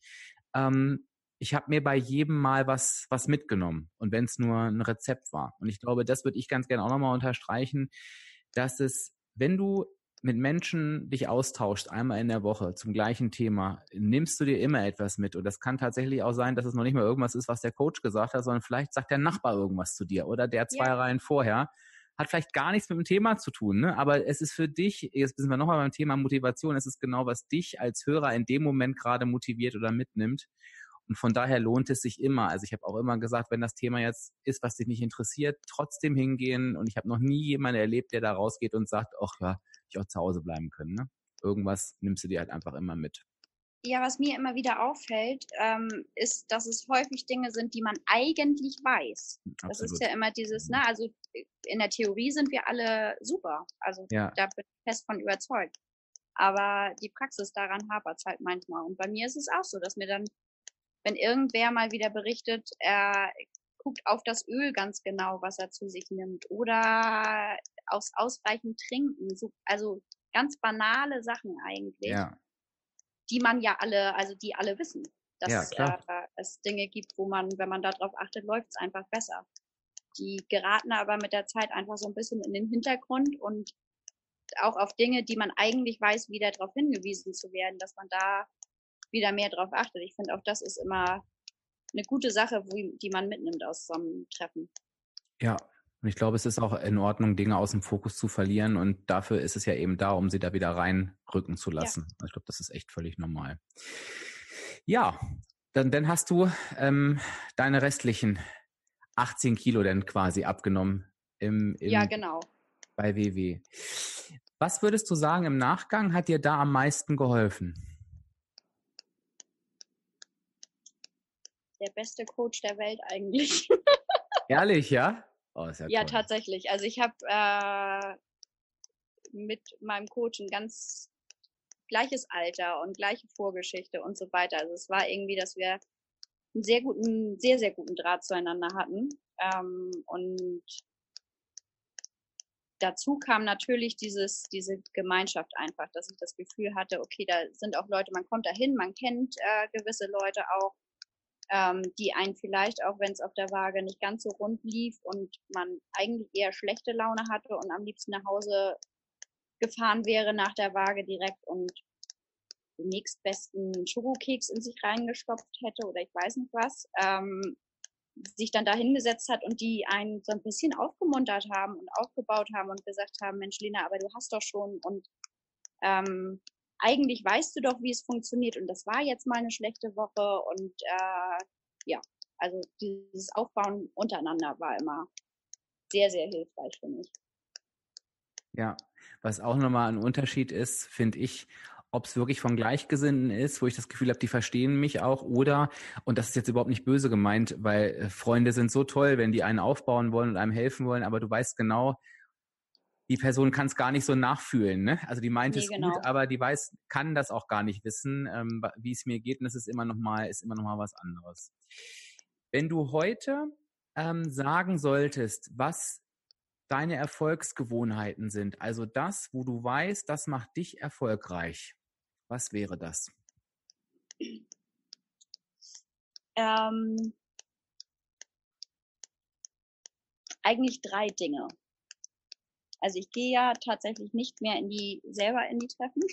ich habe mir bei jedem Mal was mitgenommen. Und wenn es nur ein Rezept war. Und ich glaube, das würde ich ganz gerne auch nochmal unterstreichen, dass es, wenn du mit Menschen dich austauschst, einmal in der Woche zum gleichen Thema, nimmst du dir immer etwas mit. Und das kann tatsächlich auch sein, dass es noch nicht mal irgendwas ist, was der Coach gesagt hat, sondern vielleicht sagt der Nachbar irgendwas zu dir oder der 2 Reihen vorher. Hat vielleicht gar nichts mit dem Thema zu tun, ne? Aber es ist für dich, jetzt sind wir nochmal beim Thema Motivation, es ist genau, was dich als Hörer in dem Moment gerade motiviert oder mitnimmt. Und von daher lohnt es sich immer. Also ich habe auch immer gesagt, wenn das Thema jetzt ist, was dich nicht interessiert, trotzdem hingehen. Und ich habe noch nie jemanden erlebt, der da rausgeht und sagt, ach ja, ich auch zu Hause bleiben können. Ne? Irgendwas nimmst du dir halt einfach immer mit. Ja, was mir immer wieder auffällt, ist, dass es häufig Dinge sind, die man eigentlich weiß. Absolut. Das ist ja immer dieses, ne, also in der Theorie sind wir alle super. Also ja. da bin ich fest von überzeugt. Aber die Praxis daran hapert es halt manchmal. Und bei mir ist es auch so, dass mir dann, wenn irgendwer mal wieder berichtet, er guckt auf das Öl ganz genau, was er zu sich nimmt. Oder aufs ausreichend Trinken. So, also ganz banale Sachen eigentlich. Ja. Die man ja alle, also die alle wissen, dass klar. es Dinge gibt, wo man, wenn man darauf achtet, läuft es einfach besser. Die geraten aber mit der Zeit einfach so ein bisschen in den Hintergrund und auch auf Dinge, die man eigentlich weiß, wieder darauf hingewiesen zu werden, dass man da wieder mehr drauf achtet. Ich finde auch, das ist immer eine gute Sache, die man mitnimmt aus so einem Treffen. Ja, und ich glaube, es ist auch in Ordnung, Dinge aus dem Fokus zu verlieren und dafür ist es ja eben da, um sie da wieder reinrücken zu lassen. Ja. Ich glaube, das ist echt völlig normal. Ja, dann hast du deine restlichen 18 Kilo dann quasi abgenommen ja, genau. Bei WW. Was würdest du sagen, im Nachgang hat dir da am meisten geholfen? Der beste Coach der Welt eigentlich. Ehrlich, ja? Oh, ist ja, toll. Tatsächlich. Also ich habe mit meinem Coach ein ganz gleiches Alter und gleiche Vorgeschichte und so weiter. Also es war irgendwie, dass wir einen sehr, sehr guten Draht zueinander hatten. Und dazu kam natürlich diese Gemeinschaft einfach, dass ich das Gefühl hatte, okay, da sind auch Leute, man kommt dahin, man kennt gewisse Leute auch, die einen vielleicht, auch wenn es auf der Waage nicht ganz so rund lief und man eigentlich eher schlechte Laune hatte und am liebsten nach Hause gefahren wäre nach der Waage direkt und den nächstbesten Schokokeks in sich reingestopft hätte oder ich weiß nicht was, sich dann da hingesetzt hat und die einen so ein bisschen aufgemuntert haben und aufgebaut haben und gesagt haben, Mensch Lena, aber du hast doch schon und eigentlich weißt du doch, wie es funktioniert und das war jetzt mal eine schlechte Woche und ja, also dieses Aufbauen untereinander war immer sehr, sehr hilfreich für mich. Ja, was auch nochmal ein Unterschied ist, finde ich, ob es wirklich von Gleichgesinnten ist, wo ich das Gefühl habe, die verstehen mich auch oder, und das ist jetzt überhaupt nicht böse gemeint, weil Freunde sind so toll, wenn die einen aufbauen wollen und einem helfen wollen, aber du weißt genau, die Person kann es gar nicht so nachfühlen, ne? Also die meint es gut, aber die kann das auch gar nicht wissen, wie es mir geht und das ist immer noch mal was anderes. Wenn du heute sagen solltest, was deine Erfolgsgewohnheiten sind, also das, wo du weißt, das macht dich erfolgreich. Was wäre das? Eigentlich 3 Dinge. Also ich gehe ja tatsächlich nicht mehr selber in die Treffen.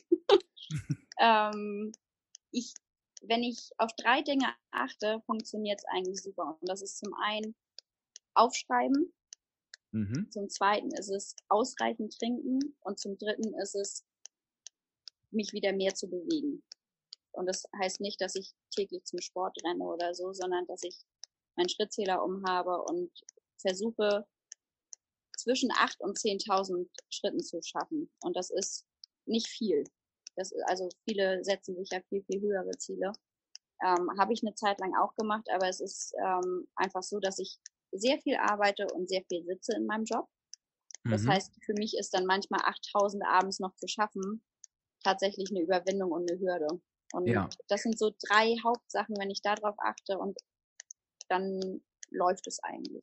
Wenn ich auf 3 Dinge achte, funktioniert es eigentlich super. Und das ist zum einen Aufschreiben, zum zweiten ist es ausreichend trinken und zum dritten ist es, mich wieder mehr zu bewegen. Und das heißt nicht, dass ich täglich zum Sport renne oder so, sondern dass ich meinen Schrittzähler umhabe und versuche, zwischen 8.000 und 10.000 Schritten zu schaffen. Und das ist nicht viel. Also viele setzen sich ja viel, viel höhere Ziele. Habe ich eine Zeit lang auch gemacht, aber es ist einfach so, dass ich sehr viel arbeite und sehr viel sitze in meinem Job. Das heißt, für mich ist dann manchmal 8.000 abends noch zu schaffen tatsächlich eine Überwindung und eine Hürde. Und das sind so 3 Hauptsachen, wenn ich darauf achte und dann läuft es eigentlich.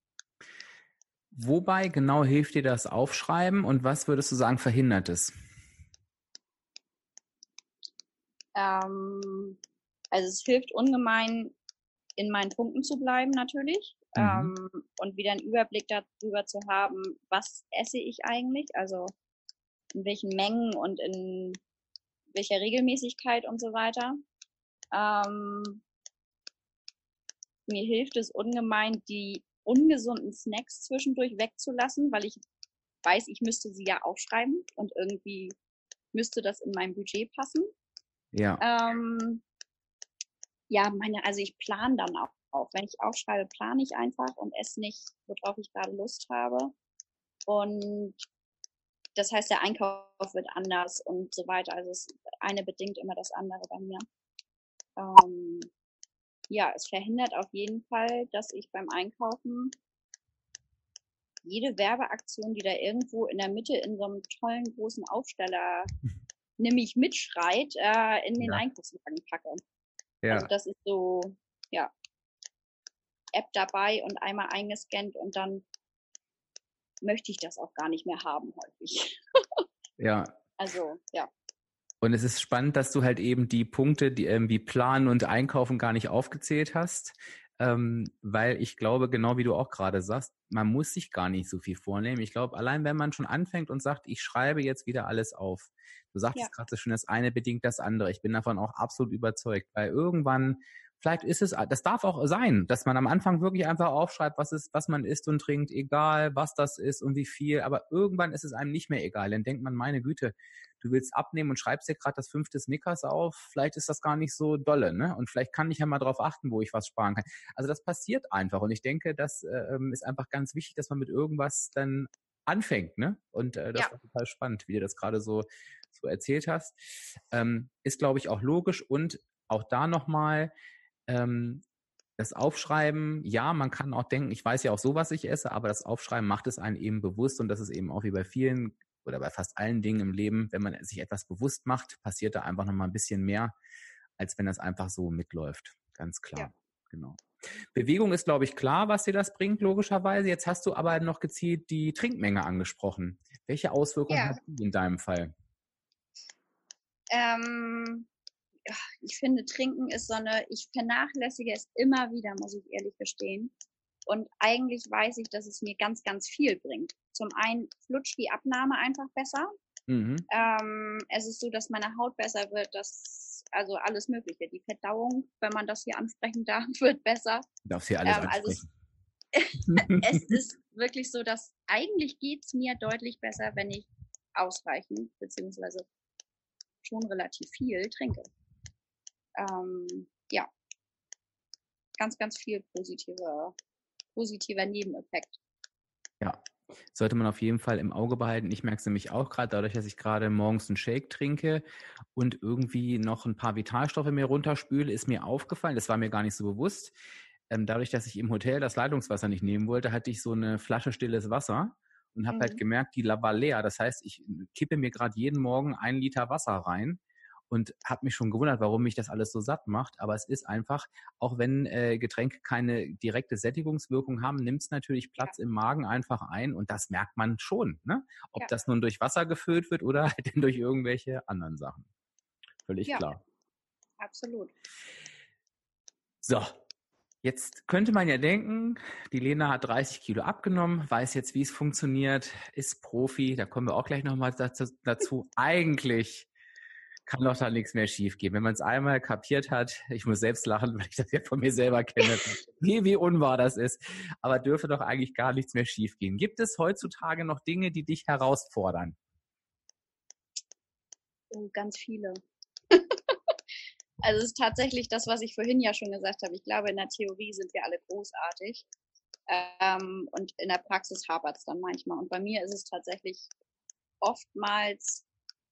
Wobei genau hilft dir das Aufschreiben und was würdest du sagen, verhindert es? Also es hilft ungemein, in meinen Punkten zu bleiben natürlich und wieder einen Überblick darüber zu haben, was esse ich eigentlich, also in welchen Mengen und in welcher Regelmäßigkeit und so weiter. Mir hilft es ungemein, die ungesunden Snacks zwischendurch wegzulassen, weil ich weiß, ich müsste sie ja aufschreiben und irgendwie müsste das in mein Budget passen. Ja. Also ich plane dann auch. Wenn ich aufschreibe, plane ich einfach und esse nicht, worauf ich gerade Lust habe. Und das heißt, der Einkauf wird anders und so weiter. Also das eine bedingt immer das andere bei mir. Ja, es verhindert auf jeden Fall, dass ich beim Einkaufen jede Werbeaktion, die da irgendwo in der Mitte in so einem tollen großen Aufsteller nämlich mitschreit, in den Einkaufswagen packe. Ja. Also das ist so, ja, App dabei und einmal eingescannt und dann möchte ich das auch gar nicht mehr haben häufig. Ja. Also, ja. Und es ist spannend, dass du halt eben die Punkte, die wie Planen und Einkaufen gar nicht aufgezählt hast, weil ich glaube, genau wie du auch gerade sagst, man muss sich gar nicht so viel vornehmen. Ich glaube, allein wenn man schon anfängt und sagt, ich schreibe jetzt wieder alles auf. Du sagtest gerade so schön, das eine bedingt das andere. Ich bin davon auch absolut überzeugt, weil irgendwann, vielleicht ist es, das darf auch sein, dass man am Anfang wirklich einfach aufschreibt, was man isst und trinkt, egal was das ist und wie viel, aber irgendwann ist es einem nicht mehr egal. Dann denkt man, meine Güte, du willst abnehmen und schreibst dir gerade das 5. Snickers auf, vielleicht ist das gar nicht so dolle, ne? Und vielleicht kann ich ja mal drauf achten, wo ich was sparen kann. Also das passiert einfach und ich denke, das ist einfach ganz wichtig, dass man mit irgendwas dann anfängt, ne? Und das war total spannend, wie du das gerade so erzählt hast. Ist, glaube ich, auch logisch und auch da nochmal, das Aufschreiben, ja, man kann auch denken, ich weiß ja auch so, was ich esse, aber das Aufschreiben macht es einem eben bewusst und das ist eben auch wie bei vielen oder bei fast allen Dingen im Leben, wenn man sich etwas bewusst macht, passiert da einfach nochmal ein bisschen mehr, als wenn das einfach so mitläuft. Ganz klar. Ja. Genau. Bewegung ist, glaube ich, klar, was dir das bringt, logischerweise. Jetzt hast du aber noch gezielt die Trinkmenge angesprochen. Welche Auswirkungen hat die in deinem Fall? Ich finde, Trinken ist ich vernachlässige es immer wieder, muss ich ehrlich gestehen. Und eigentlich weiß ich, dass es mir ganz, ganz viel bringt. Zum einen flutscht die Abnahme einfach besser. Mhm. Es ist so, dass meine Haut besser wird, also alles Mögliche. Die Verdauung, wenn man das hier ansprechen darf, wird besser. Du darfst hier alles ansprechen. Es ist wirklich so, dass eigentlich geht's mir deutlich besser, wenn ich ausreichend, beziehungsweise schon relativ viel trinke. Ja, ganz, ganz viel positiver Nebeneffekt. Ja, sollte man auf jeden Fall im Auge behalten. Ich merke es nämlich auch gerade, dadurch, dass ich gerade morgens einen Shake trinke und irgendwie noch ein paar Vitalstoffe mir runterspüle, ist mir aufgefallen, das war mir gar nicht so bewusst, dadurch, dass ich im Hotel das Leitungswasser nicht nehmen wollte, hatte ich so eine Flasche stilles Wasser und habe halt gemerkt, die war leer. Das heißt, ich kippe mir gerade jeden Morgen 1 Liter Wasser rein. Und habe mich schon gewundert, warum mich das alles so satt macht. Aber es ist einfach, auch wenn Getränke keine direkte Sättigungswirkung haben, nimmt es natürlich Platz im Magen einfach ein. Und das merkt man schon, ne? Ob das nun durch Wasser gefüllt wird oder halt durch irgendwelche anderen Sachen. Völlig klar. Absolut. So, jetzt könnte man ja denken, die Lena hat 30 Kilo abgenommen, weiß jetzt, wie es funktioniert, ist Profi. Da kommen wir auch gleich nochmal dazu. Eigentlich kann doch da nichts mehr schief gehen. Wenn man es einmal kapiert hat, ich muss selbst lachen, weil ich das ja von mir selber kenne, wie unwahr das ist, aber dürfte doch eigentlich gar nichts mehr schief gehen. Gibt es heutzutage noch Dinge, die dich herausfordern? Oh, ganz viele. Also es ist tatsächlich das, was ich vorhin ja schon gesagt habe. Ich glaube, in der Theorie sind wir alle großartig und in der Praxis hapert es dann manchmal. Und bei mir ist es tatsächlich oftmals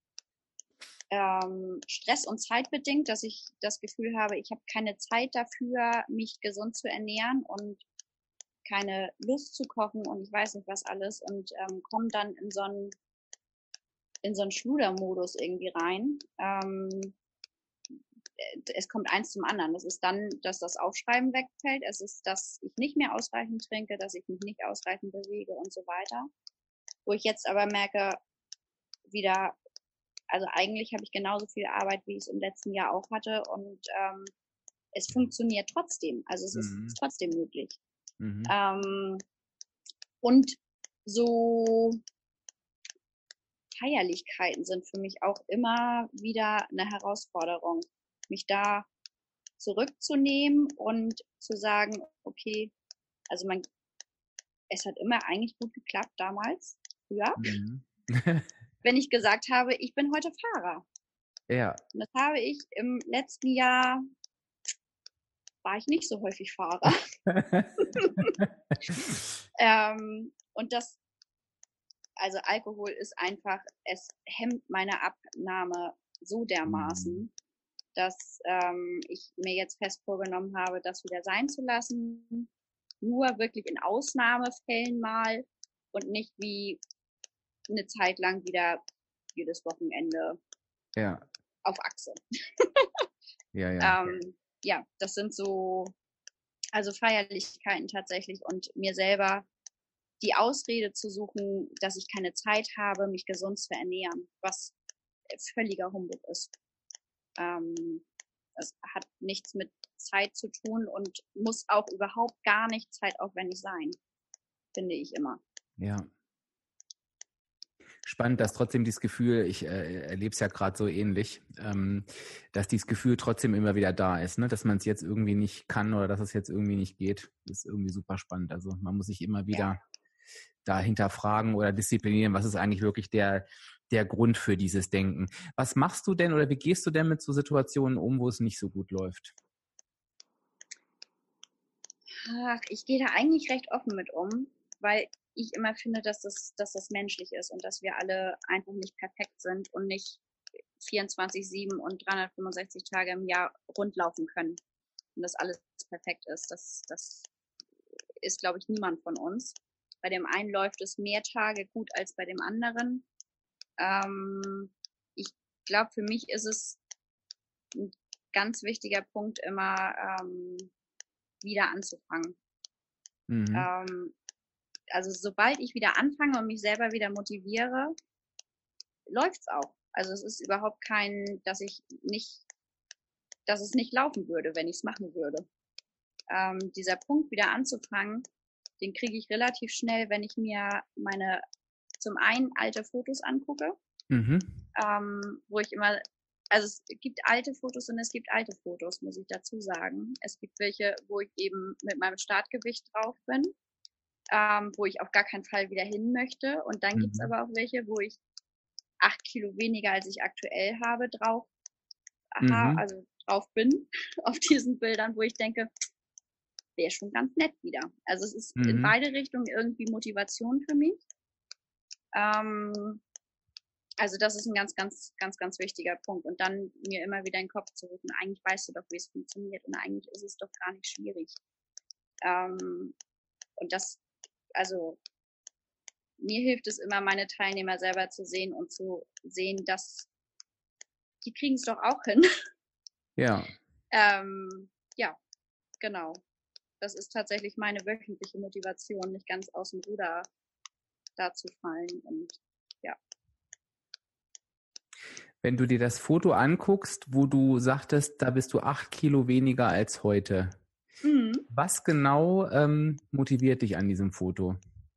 Stress- und zeitbedingt, dass ich das Gefühl habe, ich habe keine Zeit dafür, mich gesund zu ernähren und keine Lust zu kochen und ich weiß nicht was alles und komme dann in so einen Schludermodus irgendwie rein. Es kommt eins zum anderen. Das ist dann, dass das Aufschreiben wegfällt. Es ist, dass ich nicht mehr ausreichend trinke, dass ich mich nicht ausreichend bewege und so weiter. Wo ich jetzt aber merke, wieder, also eigentlich habe ich genauso viel Arbeit, wie ich es im letzten Jahr auch hatte und es funktioniert trotzdem. Also es ist trotzdem möglich. Und so Feierlichkeiten sind für mich auch immer wieder eine Herausforderung, mich da zurückzunehmen und zu sagen, okay, also es hat immer eigentlich gut geklappt damals, früher, wenn ich gesagt habe, ich bin heute Fahrer. Ja. Und das habe ich im letzten Jahr, war ich nicht so häufig Fahrer. Und das also Alkohol ist einfach, es hemmt meine Abnahme so dermaßen, dass ich mir jetzt fest vorgenommen habe, das wieder sein zu lassen. Nur wirklich in Ausnahmefällen mal und nicht wie eine Zeit lang wieder jedes Wochenende auf Achse. Ja, das sind so, also Feierlichkeiten tatsächlich und mir selber die Ausrede zu suchen, dass ich keine Zeit habe, mich gesund zu ernähren, was völliger Humbug ist. Das hat nichts mit Zeit zu tun und muss auch überhaupt gar nicht zeitaufwendig sein, finde ich immer. Ja. Spannend, dass trotzdem dieses Gefühl, ich erlebe es ja gerade so ähnlich, dass dieses Gefühl trotzdem immer wieder da ist, ne? Dass man es jetzt irgendwie nicht kann oder dass es jetzt irgendwie nicht geht, ist irgendwie super spannend. Also man muss sich immer wieder da hinterfragen oder disziplinieren, was ist eigentlich wirklich der Grund für dieses Denken. Was machst du denn oder wie gehst du denn mit so Situationen um, wo es nicht so gut läuft? Ach, ich gehe da eigentlich recht offen mit um, weil ich immer finde, dass das menschlich ist und dass wir alle einfach nicht perfekt sind und nicht 24/7 und 365 Tage im Jahr rundlaufen können und dass alles perfekt ist. Das ist, glaube ich, niemand von uns. Bei dem einen läuft es mehr Tage gut als bei dem anderen. Ich glaube, für mich ist es ein ganz wichtiger Punkt immer, wieder anzufangen. Also sobald ich wieder anfange und mich selber wieder motiviere, läuft's auch. Also es ist überhaupt dass es nicht laufen würde, wenn ich es machen würde. Dieser Punkt wieder anzufangen, den kriege ich relativ schnell, wenn ich mir meine zum einen alte Fotos angucke, wo ich immer, also es gibt alte Fotos und es gibt alte Fotos, muss ich dazu sagen. Es gibt welche, wo ich eben mit meinem Startgewicht drauf bin, wo ich auf gar keinen Fall wieder hin möchte. Und dann gibt's aber auch welche, wo ich 8 Kilo weniger, als ich aktuell habe, drauf bin, auf diesen Bildern, wo ich denke, wäre schon ganz nett wieder. Also es ist in beide Richtungen irgendwie Motivation für mich. Also das ist ein ganz, ganz, ganz, ganz wichtiger Punkt. Und dann mir immer wieder in den Kopf zu rufen, eigentlich weißt du doch, wie es funktioniert und eigentlich ist es doch gar nicht schwierig. Und das, also mir hilft es immer, meine Teilnehmer selber zu sehen und zu sehen, dass die kriegen es doch auch hin. Ja. Ja, genau. Das ist tatsächlich meine wöchentliche Motivation, nicht ganz aus dem Ruder da zu fallen und ja. Wenn du dir das Foto anguckst, wo du sagtest, da bist du 8 Kilo weniger als heute. Was genau motiviert dich an diesem Foto?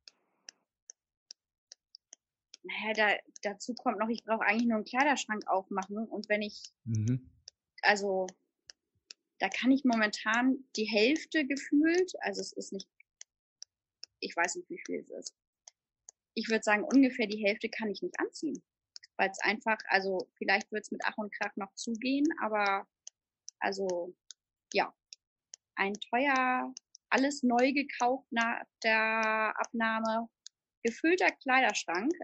Naja, dazu kommt noch, ich brauche eigentlich nur einen Kleiderschrank aufmachen und wenn ich, also da kann ich momentan die Hälfte gefühlt, also es ist nicht, ich weiß nicht, wie viel es ist. Ich würde sagen, ungefähr die Hälfte kann ich nicht anziehen, weil es einfach, also vielleicht wird es mit Ach und Krach noch zugehen, aber also ja, ein teuer, alles neu gekauft nach der Abnahme, gefüllter Kleiderschrank,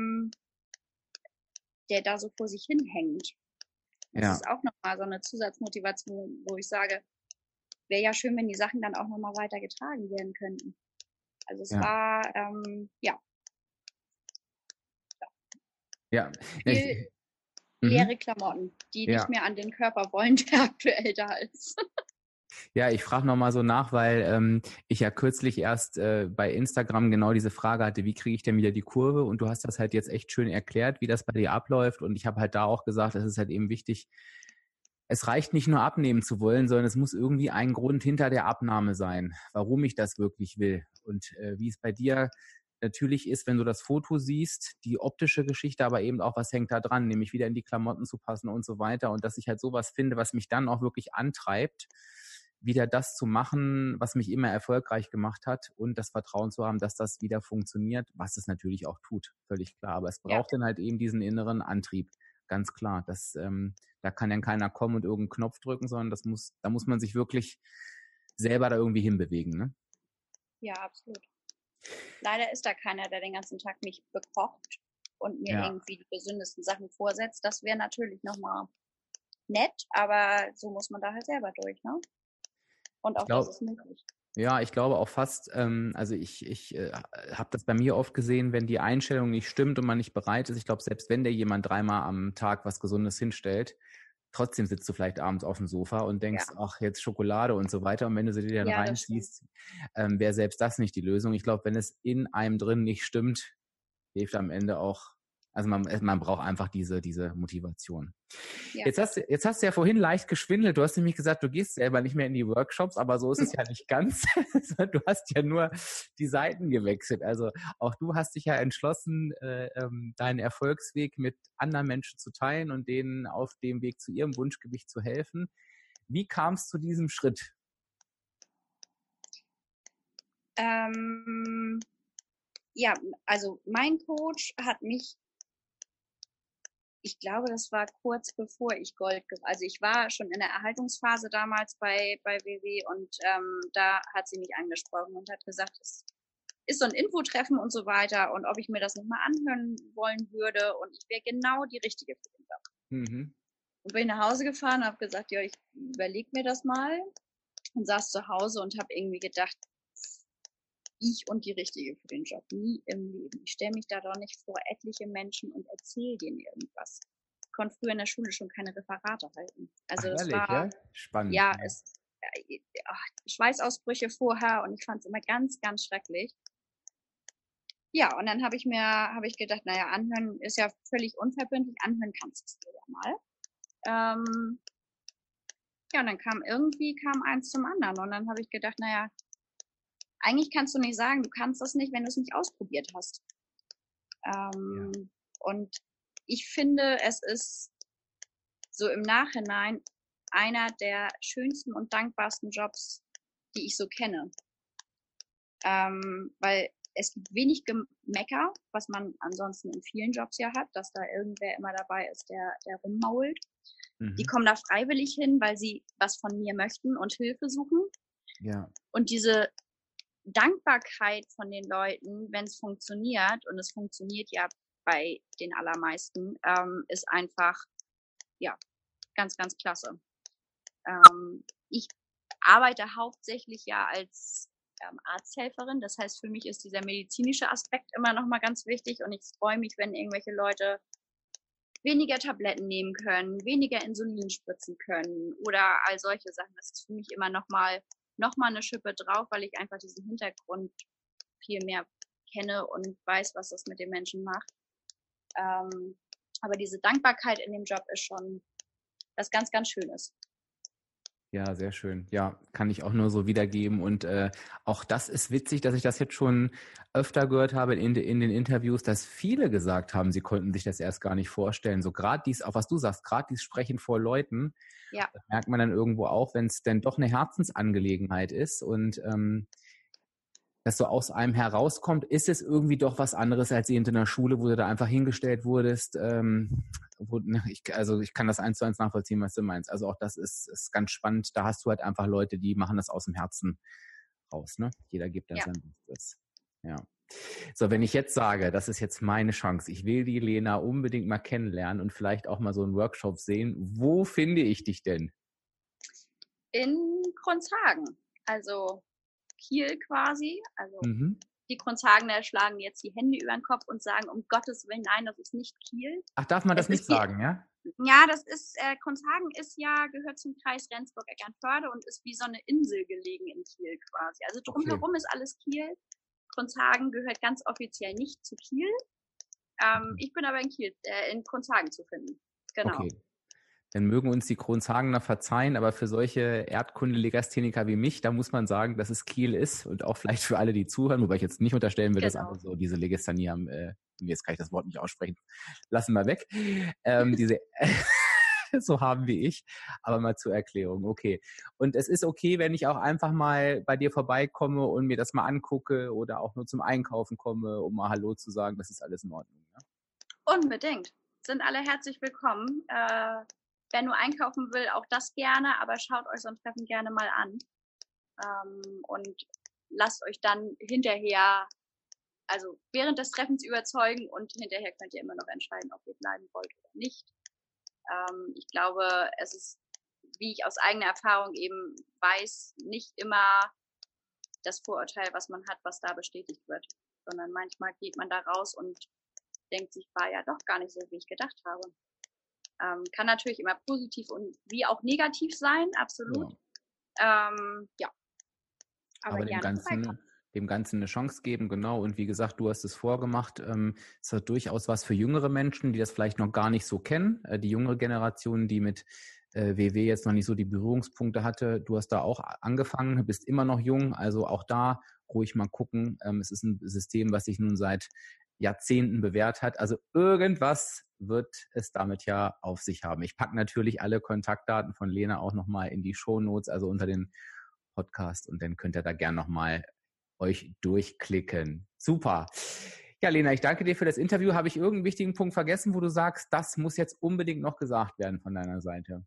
der da so vor sich hinhängt. Das ist auch nochmal so eine Zusatzmotivation, wo ich sage, wäre ja schön, wenn die Sachen dann auch nochmal weiter getragen werden könnten. Also es war, viel leere Klamotten, die nicht mehr an den Körper wollen, der aktuell da ist. Ja, ich frage nochmal so nach, weil ich ja kürzlich erst bei Instagram genau diese Frage hatte, wie kriege ich denn wieder die Kurve? Und du hast das halt jetzt echt schön erklärt, wie das bei dir abläuft. Und ich habe halt da auch gesagt, es ist halt eben wichtig, es reicht nicht nur abnehmen zu wollen, sondern es muss irgendwie ein Grund hinter der Abnahme sein, warum ich das wirklich will. Und wie es bei dir natürlich ist, wenn du das Foto siehst, die optische Geschichte, aber eben auch, was hängt da dran, nämlich wieder in die Klamotten zu passen und so weiter. Und dass ich halt sowas finde, was mich dann auch wirklich antreibt, wieder das zu machen, was mich immer erfolgreich gemacht hat und das Vertrauen zu haben, dass das wieder funktioniert, was es natürlich auch tut, völlig klar. Aber es braucht dann halt eben diesen inneren Antrieb, ganz klar. Da kann dann keiner kommen und irgendeinen Knopf drücken, sondern da muss man sich wirklich selber da irgendwie hinbewegen, ne? Ja, absolut. Leider ist da keiner, der den ganzen Tag mich bekocht und mir irgendwie die gesündesten Sachen vorsetzt. Das wäre natürlich nochmal nett, aber so muss man da halt selber durch, ne? Und auch das ist möglich. Ja, ich glaube auch fast, also ich habe das bei mir oft gesehen, wenn die Einstellung nicht stimmt und man nicht bereit ist. Ich glaube, selbst wenn dir jemand 3-mal am Tag was Gesundes hinstellt, trotzdem sitzt du vielleicht abends auf dem Sofa und denkst, ach, jetzt Schokolade und so weiter. Und wenn du sie dir dann reinziehst, wäre selbst das nicht die Lösung. Ich glaube, wenn es in einem drin nicht stimmt, hilft am Ende auch, also man braucht einfach diese Motivation. Ja. Jetzt hast du ja vorhin leicht geschwindelt. Du hast nämlich gesagt, du gehst selber nicht mehr in die Workshops, aber so ist es ja nicht ganz. Du hast ja nur die Seiten gewechselt. Also auch du hast dich ja entschlossen, deinen Erfolgsweg mit anderen Menschen zu teilen und denen auf dem Weg zu ihrem Wunschgewicht zu helfen. Wie kam es zu diesem Schritt? Ja, also mein Coach hat mich, ich glaube, das war kurz bevor ich also ich war schon in der Erhaltungsphase damals bei WW und da hat sie mich angesprochen und hat gesagt, es ist so ein Infotreffen und so weiter und ob ich mir das nicht mal anhören wollen würde und ich wäre genau die Richtige für den Job. Mhm. Und bin nach Hause gefahren und habe gesagt, ja, ich überlege mir das mal und saß zu Hause und habe irgendwie gedacht, ich und die Richtige für den Job. Nie im Leben. Ich stelle mich da doch nicht vor etliche Menschen und erzähle denen irgendwas. Ich konnte früher in der Schule schon keine Referate halten. Also es war ja? Spannend. Ja, Schweißausbrüche vorher und ich fand es immer ganz, ganz schrecklich. Ja, und dann habe ich gedacht, naja, anhören ist ja völlig unverbindlich, anhören kannst du es dir ja mal. Ja, und dann kam eins zum anderen und dann habe ich gedacht, naja, eigentlich kannst du nicht sagen, du kannst das nicht, wenn du es nicht ausprobiert hast. Und ich finde, es ist so im Nachhinein einer der schönsten und dankbarsten Jobs, die ich so kenne. Weil es gibt wenig Gemecker, was man ansonsten in vielen Jobs ja hat, dass da irgendwer immer dabei ist, der rummault. Mhm. Die kommen da freiwillig hin, weil sie was von mir möchten und Hilfe suchen. Ja. Und diese Dankbarkeit von den Leuten, wenn es funktioniert, und es funktioniert ja bei den allermeisten, ist einfach, ja, ganz, ganz klasse. Ich arbeite hauptsächlich ja als Arzthelferin, das heißt, für mich ist dieser medizinische Aspekt immer noch mal ganz wichtig und ich freue mich, wenn irgendwelche Leute weniger Tabletten nehmen können, weniger Insulin spritzen können oder all solche Sachen. Das ist für mich immer noch mal eine Schippe drauf, weil ich einfach diesen Hintergrund viel mehr kenne und weiß, was das mit den Menschen macht. Aber diese Dankbarkeit in dem Job ist schon was ganz, ganz Schönes. Ja, sehr schön. Ja, kann ich auch nur so wiedergeben. Und auch das ist witzig, dass ich das jetzt schon öfter gehört habe in den Interviews, dass viele gesagt haben, sie konnten sich das erst gar nicht vorstellen. So gerade auch was du sagst, gerade dieses Sprechen vor Leuten, das merkt man dann irgendwo auch, wenn es denn doch eine Herzensangelegenheit ist und das so aus einem herauskommt, ist es irgendwie doch was anderes als in der Schule, wo du da einfach hingestellt wurdest. Ich kann das 1:1 nachvollziehen, was du meinst. Also auch das ist ganz spannend. Da hast du halt einfach Leute, die machen das aus dem Herzen raus. Ne? Jeder gibt da sein Bestes. Ja. So, wenn ich jetzt sage, das ist jetzt meine Chance, ich will die Lena unbedingt mal kennenlernen und vielleicht auch mal so einen Workshop sehen, wo finde ich dich denn? In Kronshagen. Also Kiel quasi, also die Kronshagener schlagen jetzt die Hände über den Kopf und sagen, um Gottes Willen, nein, das ist nicht Kiel. Ach, darf man das nicht sagen, ja? Ja, das ist, Kronshagen gehört zum Kreis Rendsburg-Eckernförde und ist wie so eine Insel gelegen in Kiel quasi. Also drumherum ist alles Kiel. Kronshagen gehört ganz offiziell nicht zu Kiel. Ich bin aber in Kronshagen zu finden. Genau. Okay. Dann mögen uns die Kronshagener verzeihen, aber für solche Erdkunde-Legastheniker wie mich, da muss man sagen, dass es Kiel ist und auch vielleicht für alle, die zuhören, wobei ich jetzt nicht unterstellen will, dass alle so diese Legasthenie haben, jetzt kann ich das Wort nicht aussprechen, lassen wir weg, diese so haben wie ich, aber mal zur Erklärung, okay. Und es ist okay, wenn ich auch einfach mal bei dir vorbeikomme und mir das mal angucke oder auch nur zum Einkaufen komme, um mal Hallo zu sagen, das ist alles in Ordnung. Ja? Unbedingt. Sind alle herzlich willkommen. Wer nur einkaufen will, auch das gerne, aber schaut euch so ein Treffen gerne mal an und lasst euch dann hinterher also während des Treffens überzeugen und hinterher könnt ihr immer noch entscheiden, ob ihr bleiben wollt oder nicht. Ich glaube, es ist, wie ich aus eigener Erfahrung eben weiß, nicht immer das Vorurteil, was man hat, was da bestätigt wird, sondern manchmal geht man da raus und denkt sich, war ja doch gar nicht so, wie ich gedacht habe. Kann natürlich immer positiv und wie auch negativ sein, absolut. Ja. Aber dem Ganzen eine Chance geben, genau. Und wie gesagt, du hast es vorgemacht. Es hat durchaus was für jüngere Menschen, die das vielleicht noch gar nicht so kennen. Die jüngere Generation, die mit WW jetzt noch nicht so die Berührungspunkte hatte. Du hast da auch angefangen, bist immer noch jung. Also auch da ruhig mal gucken. Es ist ein System, was sich nun seit Jahrzehnten bewährt hat. Also irgendwas wird es damit ja auf sich haben. Ich packe natürlich alle Kontaktdaten von Lena auch nochmal in die Shownotes, also unter den Podcast, und dann könnt ihr da gern nochmal euch durchklicken. Super. Ja, Lena, ich danke dir für das Interview. Habe ich irgendeinen wichtigen Punkt vergessen, wo du sagst, das muss jetzt unbedingt noch gesagt werden von deiner Seite?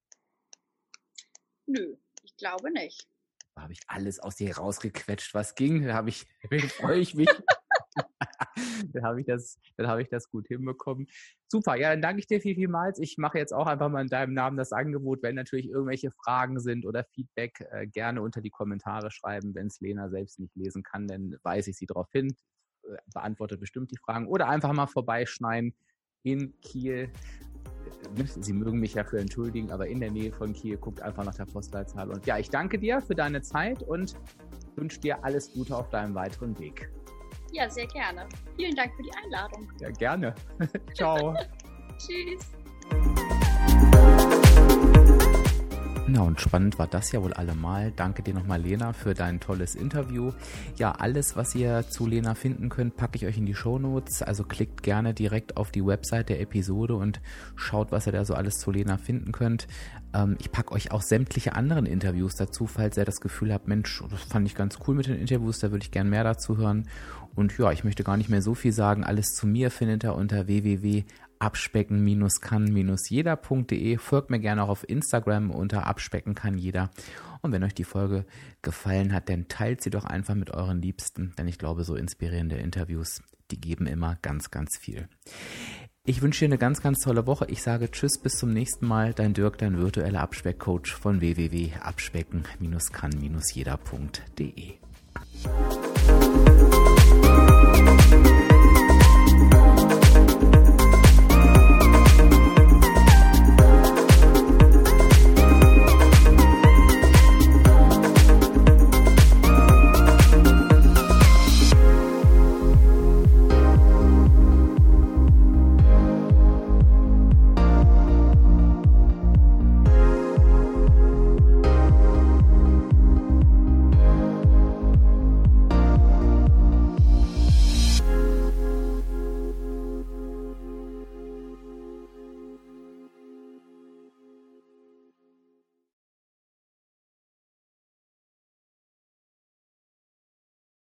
Nö, ich glaube nicht. Da habe ich alles aus dir rausgequetscht, was ging. Da freue ich mich. Dann habe ich das gut hinbekommen. Super, ja, dann danke ich dir vielmals. Ich mache jetzt auch einfach mal in deinem Namen das Angebot, wenn natürlich irgendwelche Fragen sind oder Feedback, gerne unter die Kommentare schreiben. Wenn es Lena selbst nicht lesen kann, dann weise ich sie darauf hin, beantwortet bestimmt die Fragen, oder einfach mal vorbeischneiden in Kiel. Sie mögen mich ja für entschuldigen, aber in der Nähe von Kiel, guckt einfach nach der Postleitzahl. Und ja, ich danke dir für deine Zeit und wünsche dir alles Gute auf deinem weiteren Weg. Ja, sehr gerne. Vielen Dank für die Einladung. Ja, gerne. Ciao. Tschüss. Na, und spannend war das ja wohl allemal. Danke dir nochmal, Lena, für dein tolles Interview. Ja, alles, was ihr zu Lena finden könnt, packe ich euch in die Shownotes. Also klickt gerne direkt auf die Website der Episode und schaut, was ihr da so alles zu Lena finden könnt. Ich packe euch auch sämtliche anderen Interviews dazu, falls ihr das Gefühl habt, Mensch, das fand ich ganz cool mit den Interviews, da würde ich gern mehr dazu hören. Und ja, ich möchte gar nicht mehr so viel sagen. Alles zu mir findet ihr unter www.abspecken-kann-jeder.de. Folgt mir gerne auch auf Instagram unter abspecken-kann-jeder. Und wenn euch die Folge gefallen hat, dann teilt sie doch einfach mit euren Liebsten, denn ich glaube, so inspirierende Interviews, die geben immer ganz, ganz viel. Ich wünsche dir eine ganz, ganz tolle Woche. Ich sage Tschüss, bis zum nächsten Mal. Dein Dirk, dein virtueller Abspeckcoach von www.abspecken-kann-jeder.de.